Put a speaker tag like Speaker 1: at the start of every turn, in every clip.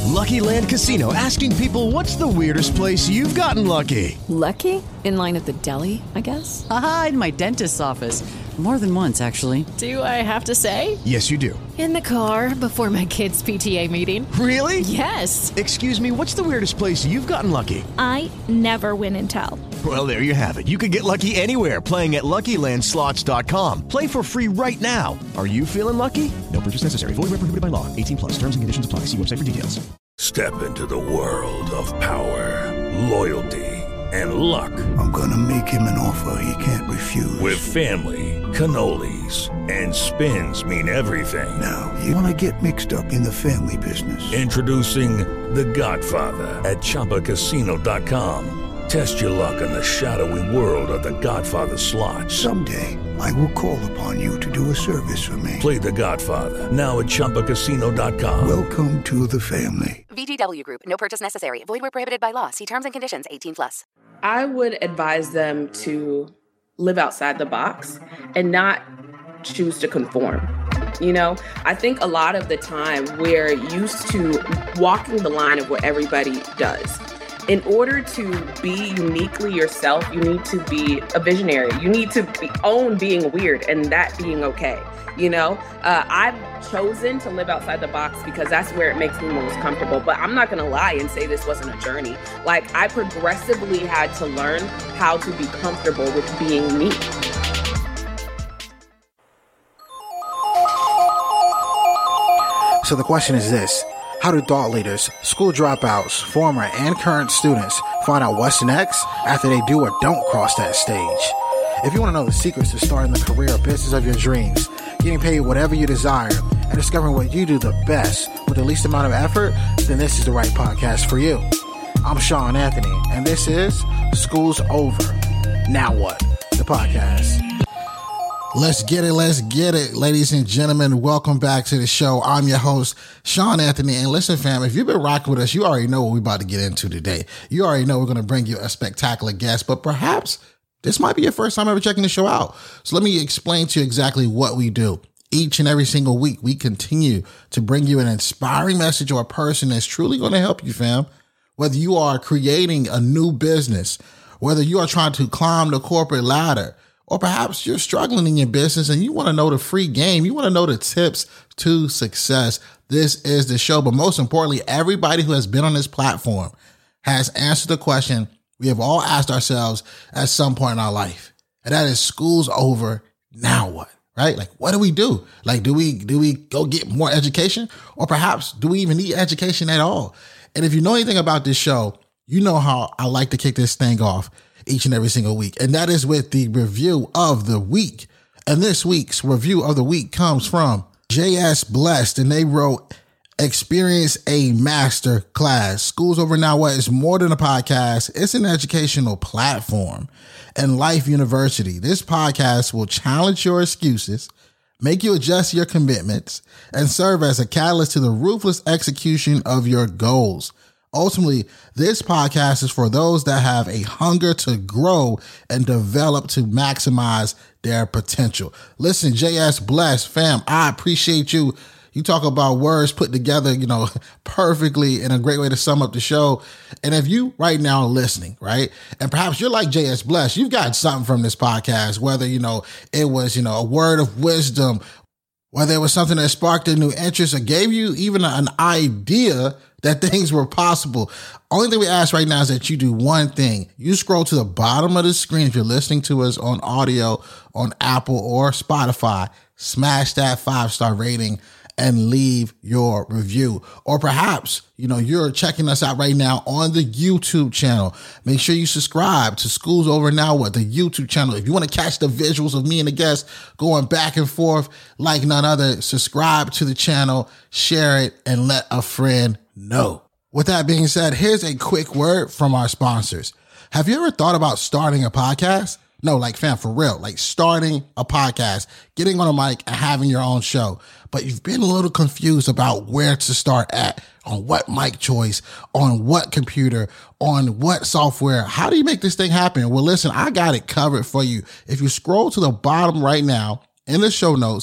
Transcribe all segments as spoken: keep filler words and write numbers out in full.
Speaker 1: Lucky Land Casino, asking people, what's the weirdest place you've gotten lucky?
Speaker 2: Lucky? In line at the deli, I guess?
Speaker 3: Aha, in my dentist's office. More than once, actually.
Speaker 2: Do I have to say?
Speaker 1: Yes, you do.
Speaker 2: In the car before my kids' P T A meeting.
Speaker 1: Really?
Speaker 2: Yes.
Speaker 1: Excuse me, what's the weirdest place you've gotten lucky?
Speaker 4: I never win and tell.
Speaker 1: Well, there you have it. You can get lucky anywhere, playing at Lucky Land Slots dot com. Play for free right now. Are you feeling lucky? No purchase necessary. Void where prohibited by law. eighteen plus. Terms and conditions apply. See website for details.
Speaker 5: Step into the world of power, loyalty, and luck.
Speaker 6: I'm gonna make him an offer he can't refuse.
Speaker 5: With family, cannolis, and spins mean everything.
Speaker 6: Now, you wanna get mixed up in the family business.
Speaker 5: Introducing The Godfather at Chumba Casino dot com. Test your luck in the shadowy world of The Godfather slot.
Speaker 6: Someday, I will call upon you to do a service for me.
Speaker 5: Play The Godfather, now at Chumba Casino dot com.
Speaker 6: Welcome to the family.
Speaker 7: V G W Group. No purchase necessary. Void where prohibited by law. See terms and conditions. eighteen plus.
Speaker 8: I would advise them to live outside the box and not choose to conform. You know, I think a lot of the time we're used to walking the line of what everybody does. In order to be uniquely yourself, you need to be a visionary. You need to be, own being weird and that being okay. You know, uh, I've chosen to live outside the box because that's where it makes me most comfortable. But I'm not going to lie and say this wasn't a journey. Like, I progressively had to learn how to be comfortable with being me.
Speaker 9: So the question is this. How do thought leaders, school dropouts, former and current students find out what's next after they do or don't cross that stage? If you want to know the secrets to starting the career or business of your dreams, getting paid whatever you desire, and discovering what you do the best with the least amount of effort, then this is the right podcast for you. I'm Sean Anthony, and this is School's Over. Now what? The podcast. Let's get it. Let's get it. Ladies and gentlemen, welcome back to the show. I'm your host, Sean Anthony. And listen, fam, if you've been rocking with us, you already know what we're about to get into today. You already know we're going to bring you a spectacular guest, but perhaps this might be your first time ever checking the show out. So let me explain to you exactly what we do. Each and every single week, we continue to bring you an inspiring message or a person that's truly going to help you, fam. Whether you are creating a new business, whether you are trying to climb the corporate ladder, or perhaps you're struggling in your business and you want to know the free game. You want to know the tips to success. This is the show. But most importantly, everybody who has been on this platform has answered the question we have all asked ourselves at some point in our life. And that is, school's over. Now what? Right? Like, what do we do? Like, do we, do we go get more education? Or perhaps do we even need education at all? And if you know anything about this show, you know how I like to kick this thing off each and every single week. And that is with the review of the week. And this week's review of the week comes from J S Blessed, and they wrote, experience a master class. School's Over Now What is more than a podcast. It's an educational platform. And Life University, this podcast will challenge your excuses, make you adjust your commitments, and serve as a catalyst to the ruthless execution of your goals. Ultimately, this podcast is for those that have a hunger to grow and develop to maximize their potential. Listen, J S Blessed, fam, I appreciate you. You talk about words put together, you know, perfectly in a great way to sum up the show. And if you right now are listening, right, and perhaps you're like J S Blessed, you've got something from this podcast, whether, you know, it was, you know, a word of wisdom, whether it was something that sparked a new interest or gave you even an idea that things were possible. Only thing we ask right now is that you do one thing. You scroll to the bottom of the screen if you're listening to us on audio on Apple or Spotify, smash that five-star rating and leave your review. Or perhaps, you know, you're checking us out right now on the YouTube channel. Make sure you subscribe to School's Over Now What, the YouTube channel. If you want to catch the visuals of me and the guests going back and forth like none other, subscribe to the channel, share it, and let a friend know. With that being said, here's a quick word from our sponsors. Have you ever thought about starting a podcast? No, like, fam, for real, like starting a podcast, getting on a mic and having your own show. But you've been a little confused about where to start at, on what mic choice, on what computer, on what software. How do you make this thing happen? Well, listen, I got it covered for you. If you scroll to the bottom right now in the show notes,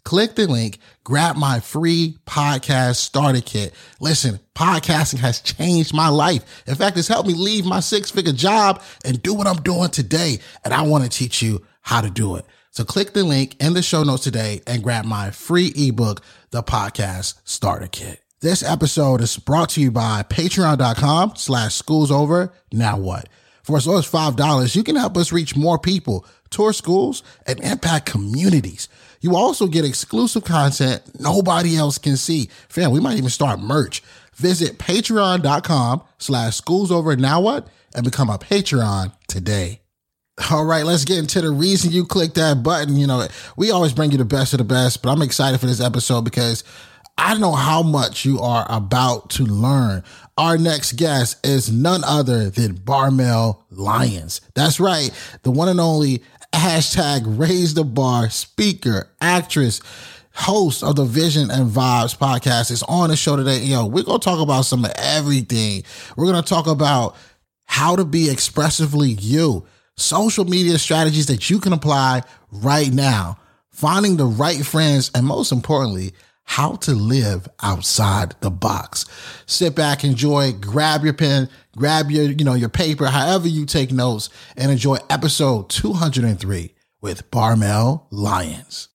Speaker 9: Click the link, grab my free podcast starter kit. Listen, podcasting has changed my life. In fact, it's helped me leave my six-figure job and do what I'm doing today. And I want to teach you how to do it. So click the link in the show notes today and grab my free ebook, The Podcast Starter Kit. This episode is brought to you by patreon.com slash schools over. Now what? For as low as five dollars, you can help us reach more people, tour schools, and impact communities. You also get exclusive content nobody else can see. Fam, we might even start merch. Visit patreon.com slash schools over now what and become a Patreon today. All right, let's get into the reason you clicked that button. You know, we always bring you the best of the best, but I'm excited for this episode because I know how much you are about to learn. Our next guest is none other than Barmel Lyons. That's right, the one and only hashtag Raise the Bar speaker, actress, host of the Vision and Vibes podcast is on the show today. Yo, we're going to talk about some of everything. We're going to talk about how to be expressively you, social media strategies that you can apply right now, finding the right friends, and most importantly, how to live outside the box. Sit back, enjoy, grab your pen, grab your, you know, your paper, however you take notes, and enjoy episode two hundred three with Barmel Lyons.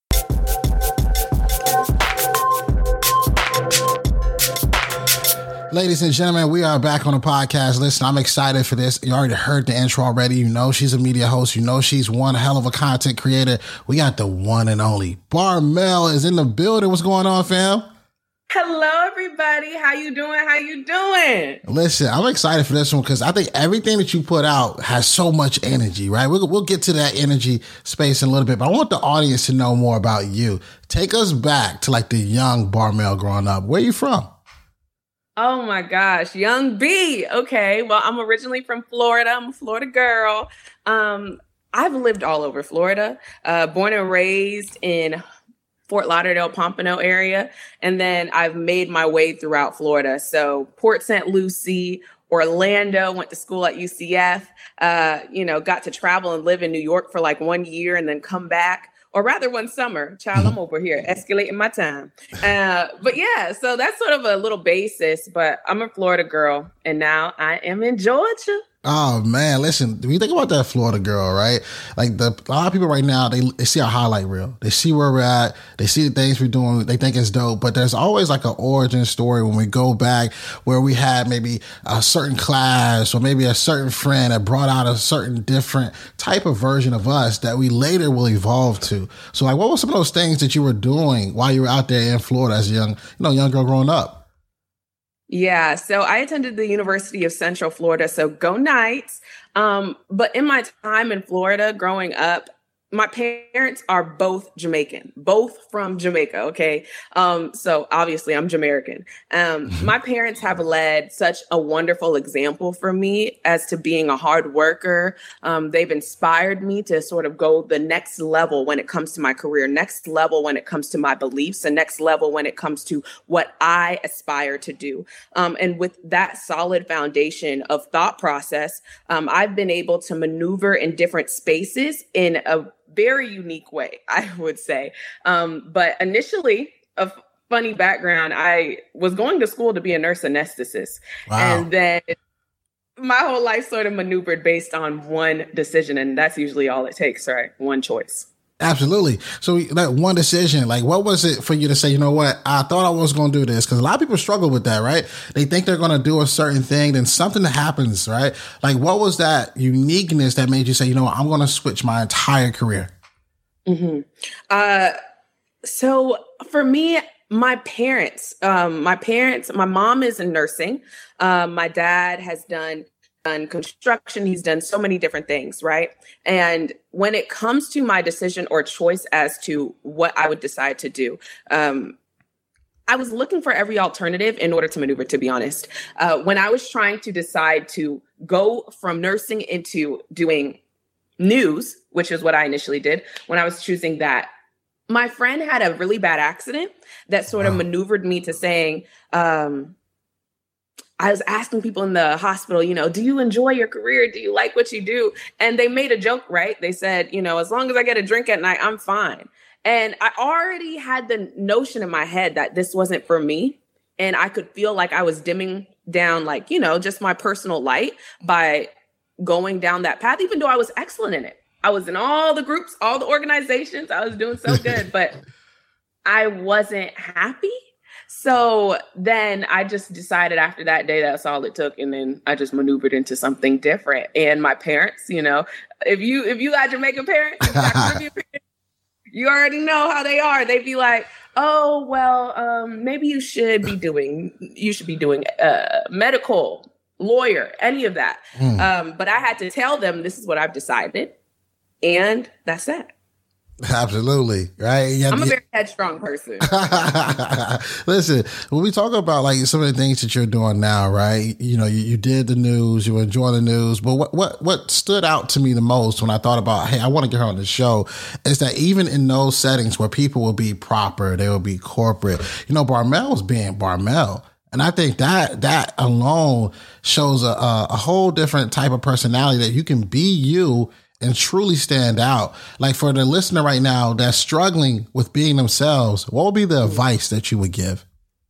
Speaker 9: Ladies and gentlemen, we are back on the podcast. Listen, I'm excited for this. You already heard the intro already. You know she's a media host. You know she's one hell of a content creator. We got the one and only Barmel is in the building. What's going on, fam?
Speaker 8: Hello, everybody. How you doing? How you doing?
Speaker 9: Listen, I'm excited for this one because I think everything that you put out has so much energy, right? We'll, we'll get to that energy space in a little bit, but I want the audience to know more about you. Take us back to like the young Barmel growing up. Where are you from?
Speaker 8: Oh my gosh, young B. Okay, well, I'm originally from Florida. I'm a Florida girl. Um, I've lived all over Florida, uh, born and raised in Fort Lauderdale, Pompano area. And then I've made my way throughout Florida. So Port Saint Lucie, Orlando, went to school at U C F, uh, you know, got to travel and live in New York for like one year and then come back. Or rather one summer. Child, I'm over here escalating my time. Uh, but yeah, so that's sort of a little basis, but I'm a Florida girl and now I am in Georgia.
Speaker 9: Oh man, listen, when you think about that Florida girl, right? Like the a lot of people right now, they, they see our highlight reel. They see where we're at. They see the things we're doing. They think it's dope, but there's always like an origin story when we go back where we had maybe a certain class or maybe a certain friend that brought out a certain different type of version of us that we later will evolve to. So like, what were some of those things that you were doing while you were out there in Florida as a young, you know, young girl growing up?
Speaker 8: Yeah, so I attended the University of Central Florida, so go Knights. Um, but in my time in Florida growing up, my parents are both Jamaican, both from Jamaica. Okay. Um, so obviously I'm Jamaican. Um, my parents have led such a wonderful example for me as to being a hard worker. Um, they've inspired me to sort of go the next level when it comes to my career, next level when it comes to my beliefs, and next level when it comes to what I aspire to do. Um, and with that solid foundation of thought process, um, I've been able to maneuver in different spaces in a very unique way, I would say. Um, but initially, a f- funny background, I was going to school to be a nurse anesthetist. Wow. And then my whole life sort of maneuvered based on one decision. And that's usually all it takes, right? One choice.
Speaker 9: Absolutely. So that one decision, like what was it for you to say, you know what, I thought I was going to do this? Because a lot of people struggle with that, right? They think they're going to do a certain thing, then something happens, right? Like what was that uniqueness that made you say, you know what, I'm going to switch my entire career?
Speaker 8: Mm-hmm. Uh, so for me, my parents, um, my parents, my mom is in nursing. Um, my dad has done done construction. He's done so many different things, right? And when it comes to my decision or choice as to what I would decide to do, um, I was looking for every alternative in order to maneuver, to be honest. Uh, when I was trying to decide to go from nursing into doing news, which is what I initially did, when I was choosing that, my friend had a really bad accident that sort of maneuvered me to saying, um, I was asking people in the hospital, you know, do you enjoy your career? Do you like what you do? And they made a joke, right? They said, you know, as long as I get a drink at night, I'm fine. And I already had the notion in my head that this wasn't for me. And I could feel like I was dimming down, like, you know, just my personal light by going down that path, even though I was excellent in it. I was in all the groups, all the organizations. I was doing so good, but I wasn't happy. So then I just decided after that day, that's all it took. And then I just maneuvered into something different. And my parents, you know, if you, if you got Jamaican parents, you already know how they are. They'd be like, oh, well, um, maybe you should be doing, you should be doing uh, medical, lawyer, any of that. Mm. Um, but I had to tell them, this is what I've decided. And that's it.
Speaker 10: Absolutely. Right. Yeah,
Speaker 8: I'm a
Speaker 10: yeah.
Speaker 8: very headstrong person.
Speaker 10: Listen, when we talk about like some of the things that you're doing now, right? You know, you, you did the news, you were enjoying the news, but what, what, what stood out to me the most when I thought about, hey, I want to get her on the show is that even in those settings where people will be proper, they will be corporate, you know, Barmel was being Barmel. And I think that that alone shows a, a, a whole different type of personality that you can be you and truly stand out. Like for the listener right now that's struggling with being themselves, what would be the advice that you would give?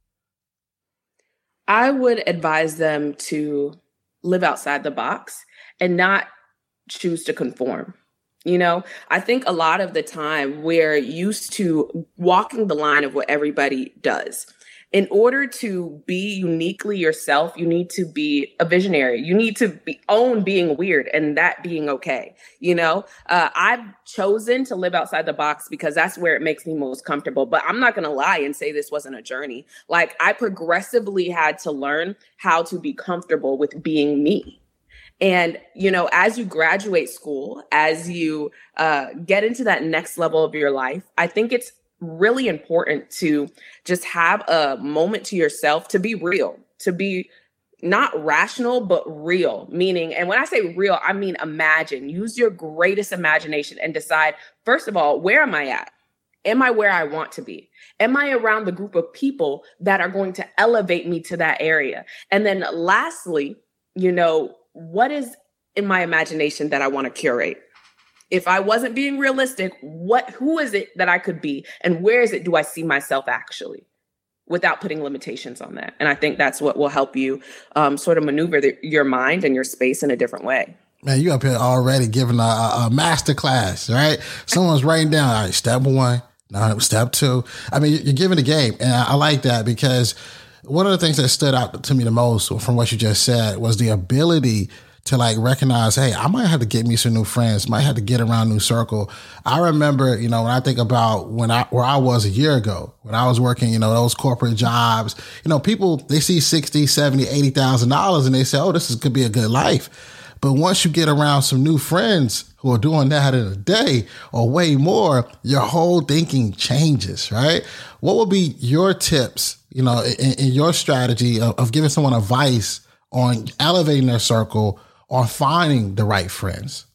Speaker 8: I would advise them to live outside the box and not choose to conform. You know, I think a lot of the time we're used to walking the line of what everybody does. In order to be uniquely yourself, you need to be a visionary. You need to be, own being weird and that being okay. You know, uh, I've chosen to live outside the box because that's where it makes me most comfortable. But I'm not going to lie and say this wasn't a journey. Like I progressively had to learn how to be comfortable with being me. And, you know, as you graduate school, as you uh, get into that next level of your life, I think it's really important to just have a moment to yourself, to be real, to be not rational, but real. Meaning, and when I say real, I mean imagine, use your greatest imagination and decide, first of all, where am I at? Am I where I want to be? Am I around the group of people that are going to elevate me to that area? And then lastly, you know, what is in my imagination that I want to curate? If I wasn't being realistic, what, who is it that I could be? And where is it do I see myself actually? Without putting limitations on that. And I think that's what will help you um, sort of maneuver the, your mind and your space in a different way.
Speaker 10: Man, you up here already giving a, a master class, right? Someone's writing down, all right, step one, no, step two. I mean, you're giving the game. And I, I like that because one of the things that stood out to me the most from what you just said was the ability to like recognize, hey, I might have to get me some new friends, might have to get around a new circle. I remember, you know, when I think about when I, where I was a year ago, when I was working, you know, those corporate jobs, you know, people, they see sixty, seventy, eighty thousand dollars and they say, oh, this is, could be a good life. But once you get around some new friends who are doing that in a day or way more, your whole thinking changes, right? What would be your tips, you know, in, in your strategy of, of giving someone advice on elevating their circle or finding the right friends?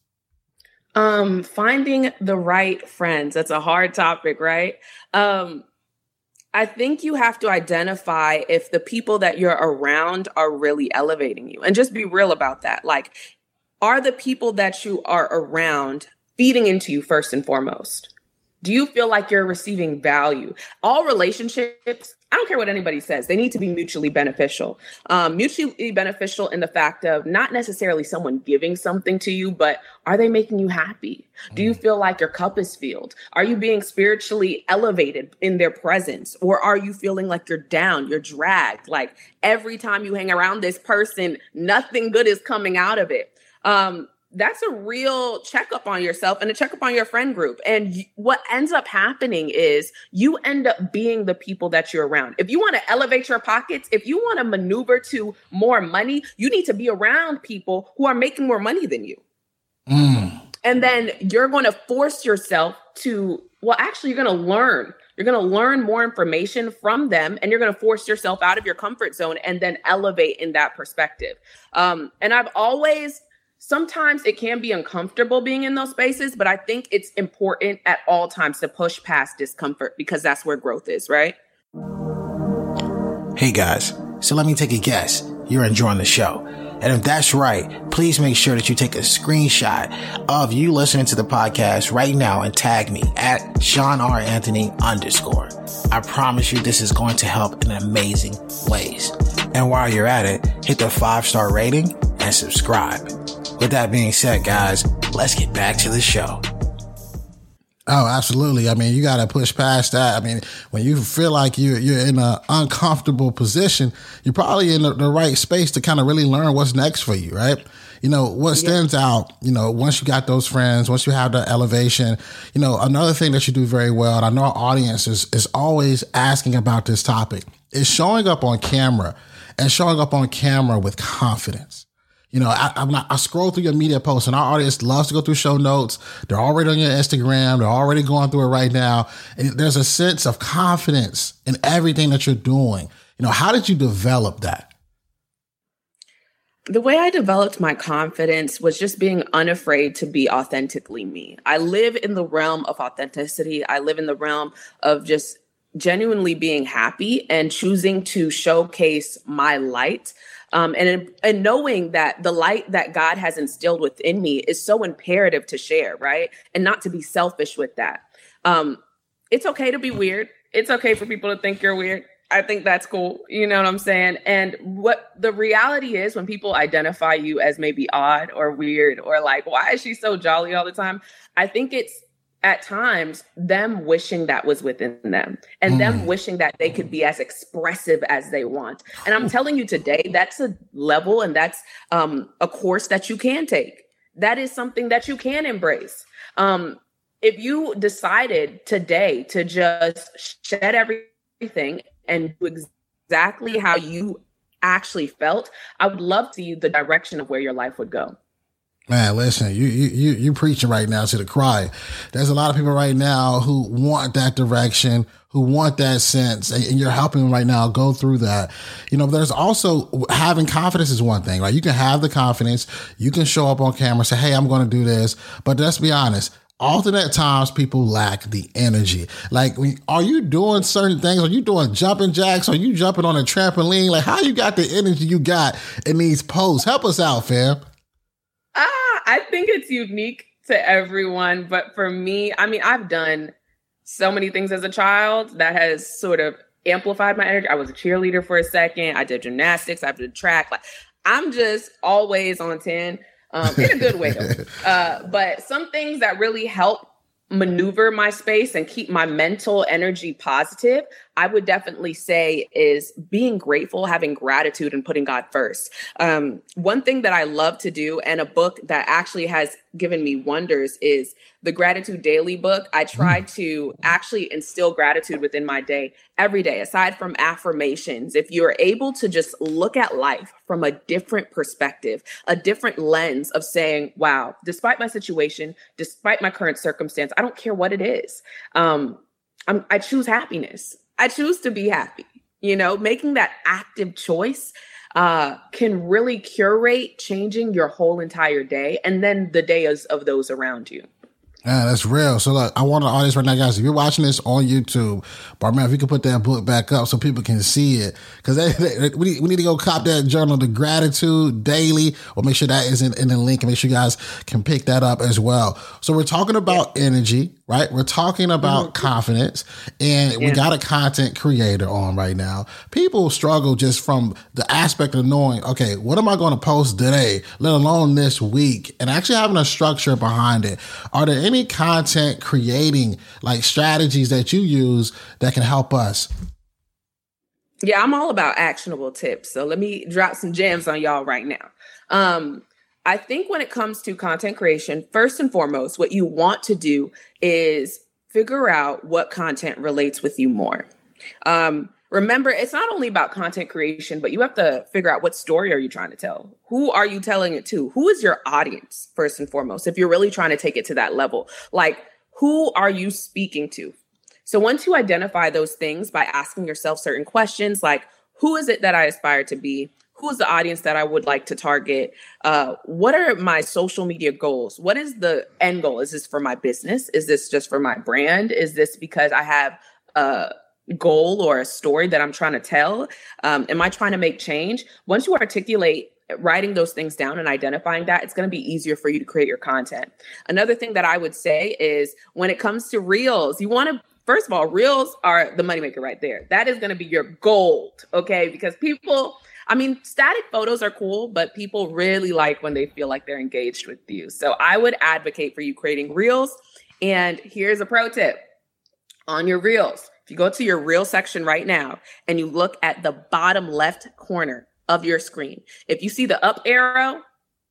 Speaker 8: Um, finding the right friends. That's a hard topic, right? Um, I think you have to identify if the people that you're around are really elevating you and just be real about that. Like, are the people that you are around feeding into you first and foremost? Do you feel like you're receiving value? All relationships, I don't care what anybody says, they need to be mutually beneficial. Um, mutually beneficial in the fact of not necessarily someone giving something to you, but are they making you happy? Do you feel like your cup is filled? Are you being spiritually elevated in their presence? Or are you feeling like you're down, you're dragged? Like every time you hang around this person, nothing good is coming out of it. Um, That's a real checkup on yourself and a checkup on your friend group. And y- what ends up happening is you end up being the people that you're around. If you want to elevate your pockets, if you want to maneuver to more money, you need to be around people who are making more money than you. Mm. And then you're going to force yourself to, well, actually, you're going to learn. You're going to learn more information from them, and you're going to force yourself out of your comfort zone and then elevate in that perspective. Um, and I've always... Sometimes it can be uncomfortable being in those spaces, but I think it's important at all times to push past discomfort because that's where growth is, right?
Speaker 9: Hey guys, so let me take a guess. You're enjoying the show. And if that's right, please make sure that you take a screenshot of you listening to the podcast right now and tag me at Sean R. Anthony underscore. I promise you this is going to help in amazing ways. And while you're at it, hit the five-star rating and subscribe. With that being said, guys, let's get back to the show.
Speaker 10: Oh, absolutely. I mean, you got to push past that. I mean, when you feel like you're, you're in an uncomfortable position, you're probably in the, the right space to kind of really learn what's next for you, right? You know, what stands yeah. out, you know, once you got those friends, once you have the elevation, you know, another thing that you do very well, and I know our audience is, is always asking about this topic, is showing up on camera and showing up on camera with confidence. You know, I, I'm not, I scroll through your media posts and our audience loves to go through show notes. They're already on your Instagram. They're already going through it right now. And there's a sense of confidence in everything that you're doing. You know, how did you develop that?
Speaker 8: The way I developed my confidence was just being unafraid to be authentically me. I live in the realm of authenticity. I live in the realm of just genuinely being happy and choosing to showcase my light. Um, and, and knowing that the light that God has instilled within me is so imperative to share, right? And not to be selfish with that. Um, it's okay to be weird. It's okay for people to think you're weird. I think that's cool. You know what I'm saying? And what the reality is when people identify you as maybe odd or weird or like, why is she so jolly all the time? I think it's at times them wishing that was within them and mm. them wishing that they could be as expressive as they want. And I'm telling you today, that's a level and that's um, a course that you can take. That is something that you can embrace. Um, if you decided today to just shed everything and do exactly how you actually felt, I would love to see the direction of where your life would go.
Speaker 10: Man, listen, you, you, you, you preaching right now to the choir. There's a lot of people right now who want that direction, who want that sense, and you're helping them right now go through that. You know, there's also having confidence is one thing, right? You can have the confidence. You can show up on camera and say, hey, I'm going to do this. But let's be honest. Often at times people lack the energy. Like, are you doing certain things? Are you doing jumping jacks? Are you jumping on a trampoline? Like, how you got the energy you got in these posts? Help us out, fam.
Speaker 8: Ah, I think it's unique to everyone. But for me, I mean, I've done so many things as a child that has sort of amplified my energy. I was a cheerleader for a second. I did gymnastics. I did track. Like, I'm just always on ten, um, in a good way, though. Uh, but some things that really help maneuver my space and keep my mental energy positive, I would definitely say is being grateful, having gratitude, and putting God first. Um, one thing that I love to do, and a book that actually has given me wonders, is the Gratitude Daily book. I try to actually instill gratitude within my day every day, aside from affirmations. If you're able to just look at life from a different perspective, a different lens of saying, wow, despite my situation, despite my current circumstance, I don't care what it is. Um, I'm, I choose happiness. I choose to be happy. You know, making that active choice uh, can really curate changing your whole entire day and then the days of those around you.
Speaker 10: Yeah, that's real. So look, I want the audience right now, guys, if you're watching this on YouTube, Barman, if you could put that book back up so people can see it, because we need, we need to go cop that journal, The Gratitude Daily. We'll make sure that is in, in the link and make sure you guys can pick that up as well. So we're talking about yeah. energy, right? We're talking about mm-hmm. confidence, and yeah. we got a content creator on right now. People struggle just from the aspect of knowing, okay, what am I going to post today, let alone this week, and actually having a structure behind it. Are there any content creating like strategies that you use that can help us?
Speaker 8: Yeah, I'm all about actionable tips. So let me drop some gems on y'all right now. Um, I think when it comes to content creation, first and foremost, what you want to do is figure out what content relates with you more. Um, remember, it's not only about content creation, but you have to figure out what story are you trying to tell? Who are you telling it to? Who is your audience, first and foremost, if you're really trying to take it to that level? Like, who are you speaking to? So once you identify those things by asking yourself certain questions, like, who is it that I aspire to be? Who is the audience that I would like to target? Uh, what are my social media goals? What is the end goal? Is this for my business? Is this just for my brand? Is this because I have a goal or a story that I'm trying to tell? Um, am I trying to make change? Once you articulate writing those things down and identifying that, it's going to be easier for you to create your content. Another thing that I would say is when it comes to reels, you want to, first of all, reels are the moneymaker right there. That is going to be your gold, okay? Because people, I mean, static photos are cool, but people really like when they feel like they're engaged with you. So I would advocate for you creating reels. And here's a pro tip on your reels. If you go to your reel section right now and you look at the bottom left corner of your screen, if you see the up arrow,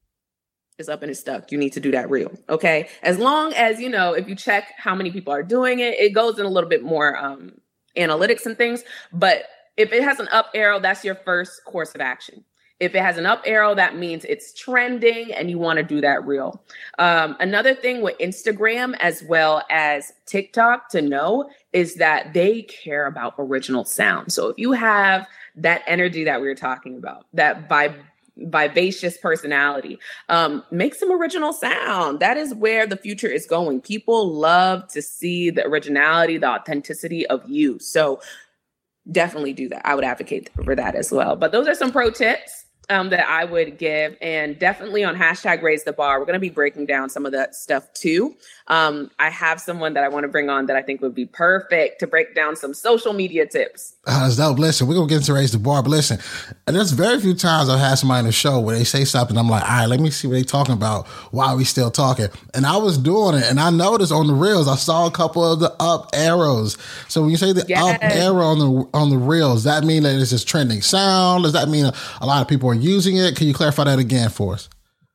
Speaker 8: it's up and it's stuck. You need to do that reel, okay? As long as, you know, if you check how many people are doing it, it goes in a little bit more um, analytics and things. But if it has an up arrow, that's your first course of action. If it has an up arrow, that means it's trending and you want to do that reel. Um, another thing with Instagram as well as TikTok to know is that they care about original sound. So if you have that energy that we were talking about, that vib- vivacious personality, um, make some original sound. That is where the future is going. People love to see the originality, the authenticity of you. So definitely do that. I would advocate for that as well. But those are some pro tips Um, that I would give, and definitely on hashtag raise the bar. We're going to be breaking down some of that stuff too. Um, I have someone that I want to bring on that I think would be perfect to break down some social media tips.
Speaker 10: Uh, that's dope. Listen, we're going to get into raise the bar, but listen, there's very few times I've had somebody in the show where they say something. I'm like, all right, let me see what they're talking about. Why are we still talking? And I was doing it, and I noticed on the reels, I saw a couple of the up arrows. So when you say the yes. up arrow on the on the reels, does that mean that it's just trending sound? Does that mean a, a lot of people are using it? Can you clarify that again for us?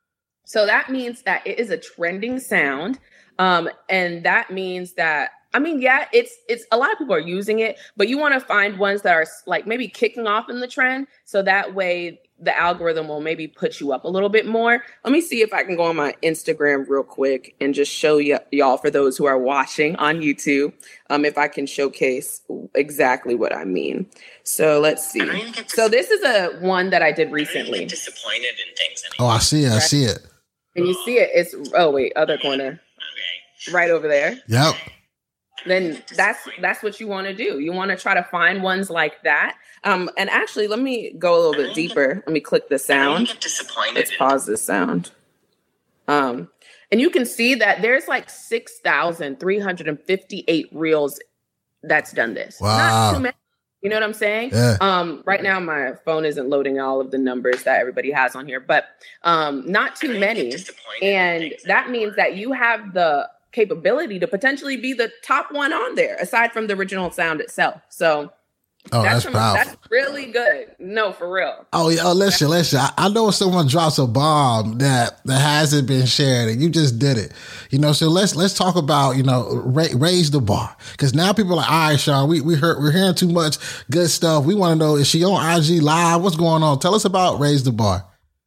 Speaker 8: So that means that it is a trending sound. Um, and that means that, I mean, yeah, it's, it's a lot of people are using it, but you want to find ones that are like maybe kicking off in the trend. So that way the algorithm will maybe put you up a little bit more. Let me see if I can go on my Instagram real quick and just show you, y'all, for those who are watching on YouTube, um, if I can showcase exactly what I mean. So let's see. So this is a one that I did recently. I
Speaker 11: disappointed in things
Speaker 10: anymore. Oh, I see it. I see it.
Speaker 8: And you see it. It's, oh, wait, other corner. Okay. Right over there.
Speaker 10: Yep.
Speaker 8: Then that's that's what you want to do. You want to try to find ones like that. Um, and actually, let me go a little bit deeper. Let me click the sound. Let's pause the sound. Um, and you can see that there's like six thousand three hundred fifty-eight reels that's done this.
Speaker 10: Wow.
Speaker 8: Not too many. You know what I'm saying?
Speaker 10: Yeah.
Speaker 8: Um, right now, my phone isn't loading all of the numbers that everybody has on here, but um, not too many. And that means that you have the capability to potentially be the top one on there, aside from the original sound itself. So
Speaker 10: oh, that's,
Speaker 8: that's,
Speaker 10: powerful.
Speaker 8: That's really good. No, for real.
Speaker 10: Oh, yeah. Oh, listen, listen. I, I know if someone drops a bomb that, that hasn't been shared and you just did it, you know, so let's, let's talk about, you know, ra- raise the bar. Cause now people are like, all right, Sean, we, we heard, we're hearing too much good stuff. We want to know, is she on I G live? What's going on? Tell us about Raise the Bar.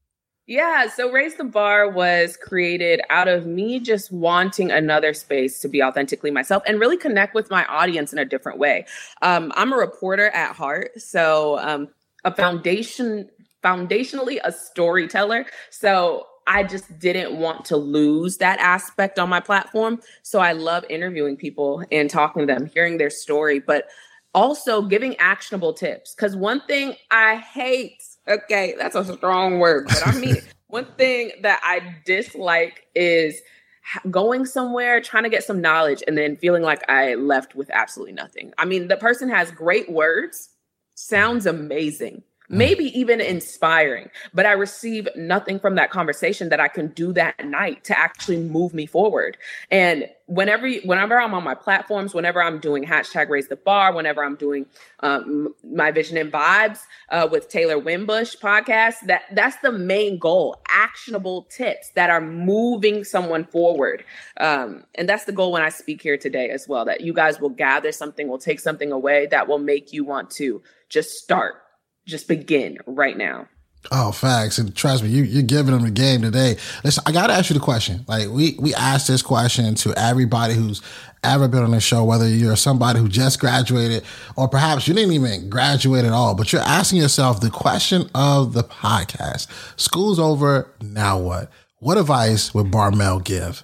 Speaker 8: Yeah, so Raise the Bar was created out of me just wanting another space to be authentically myself and really connect with my audience in a different way. Um, I'm a reporter at heart, so um, a foundation, foundationally a storyteller. So I just didn't want to lose that aspect on my platform. So I love interviewing people and talking to them, hearing their story, but also giving actionable tips. Because one thing I hate, okay, that's a strong word, but I mean it. One thing that I dislike is going somewhere, trying to get some knowledge, and then feeling like I left with absolutely nothing. I mean, the person has great words, sounds amazing, maybe even inspiring, but I receive nothing from that conversation that I can do that night to actually move me forward. And whenever, whenever I'm on my platforms, whenever I'm doing hashtag Raise the Bar, whenever I'm doing um, my Vision and Vibes uh, with Taylor Wimbush podcast, that that's the main goal, actionable tips that are moving someone forward. Um, and that's the goal when I speak here today as well, that you guys will gather something, will take something away that will make you want to just start. Just begin right now.
Speaker 10: Oh, facts. And trust me, you, you're giving them the game today. Listen, I got to ask you the question. Like we, we asked this question to everybody who's ever been on the show, whether you're somebody who just graduated or perhaps you didn't even graduate at all, but you're asking yourself the question of the podcast. School's over. Now what? What advice would Barmel give?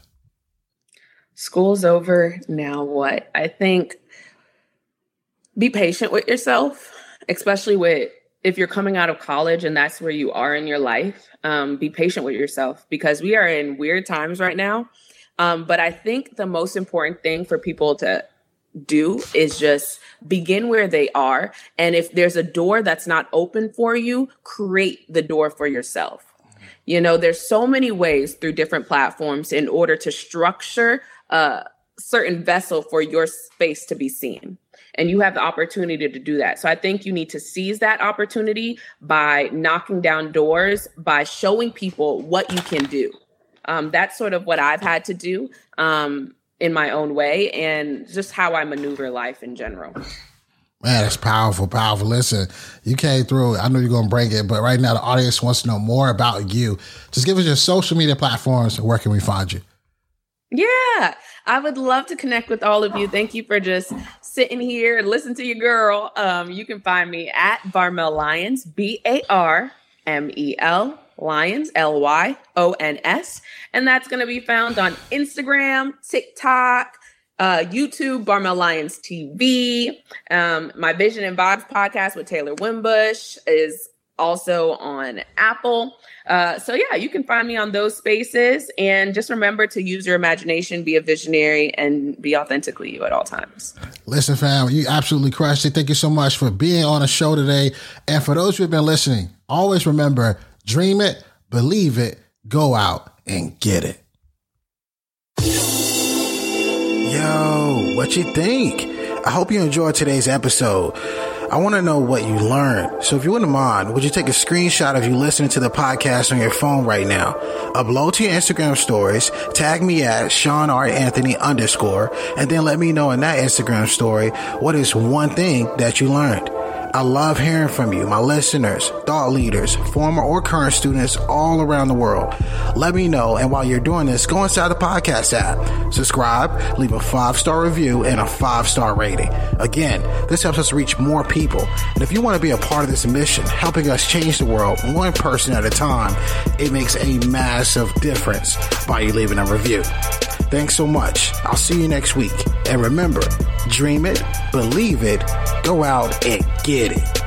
Speaker 8: School's over. Now what? I think be patient with yourself, especially with if you're coming out of college and that's where you are in your life, um, be patient with yourself, because we are in weird times right now. Um, but I think the most important thing for people to do is just begin where they are. And if there's a door that's not open for you, create the door for yourself. You know, there's so many ways through different platforms in order to structure a certain vessel for your space to be seen. And you have the opportunity to do that. So I think you need to seize that opportunity by knocking down doors, by showing people what you can do. Um, that's sort of what I've had to do um, in my own way, and just how I maneuver life in general.
Speaker 10: Man, that's powerful, powerful. Listen, you came through. I know you're going to bring it, but right now the audience wants to know more about you. Just give us your social media platforms. Where can we find you?
Speaker 8: Yeah, I would love to connect with all of you. Thank you for just sitting here and listening to your girl. Um, you can find me at Barmel Lyons, B A R M E L, Lyons, L Y O N S. And that's going to be found on Instagram, TikTok, Uh, YouTube, Barmel Lyons T V. Um, my Vision and Vibes podcast with Taylor Wimbush is also on Apple. Uh, so yeah, you can find me on those spaces. And just remember to use your imagination, be a visionary, and be authentically you at all times.
Speaker 10: Listen, fam, you absolutely crushed it. Thank you so much for being on the show today. And for those who have been listening, always remember, dream it, believe it, go out and get it.
Speaker 9: Yo, what you think? I hope you enjoyed today's episode. I want to know what you learned. So if you wouldn't mind, would you take a screenshot of you listening to the podcast on your phone right now? Upload to your Instagram stories, tag me at Sean R. Anthony underscore, and then let me know in that Instagram story what is one thing that you learned. I love hearing from you, my listeners, thought leaders, former or current students all around the world. Let me know. And while you're doing this, go inside the podcast app, subscribe, leave a five-star review and a five-star rating. Again, this helps us reach more people. And if you want to be a part of this mission, helping us change the world one person at a time, it makes a massive difference by you leaving a review. Thanks so much. I'll see you next week. And remember, dream it, believe it, go out and get it.